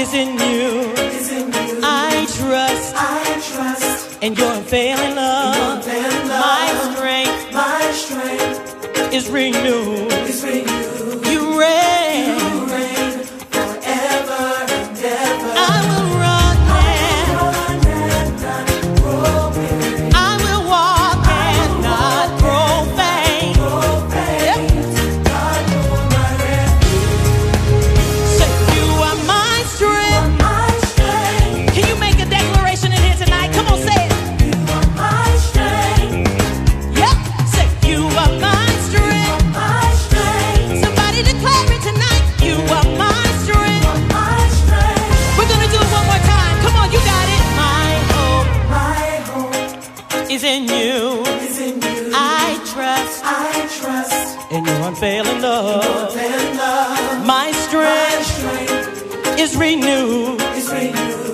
is in you. I trust in your unfailing love. My strength is renewed. You reign forever and ever. I will run and not grow weary. I will walk and not grow faint. Yep. God, you're my refuge. Say, you are my strength. Can you make a declaration in here tonight? Come on, say it. You are my strength. Yep. Say, you are my strength. Somebody declare it tonight. You are my strength. We're gonna do it one more time. Come on, you got it. My hope is in you. I trust in your unfailing love. My strength is renewed.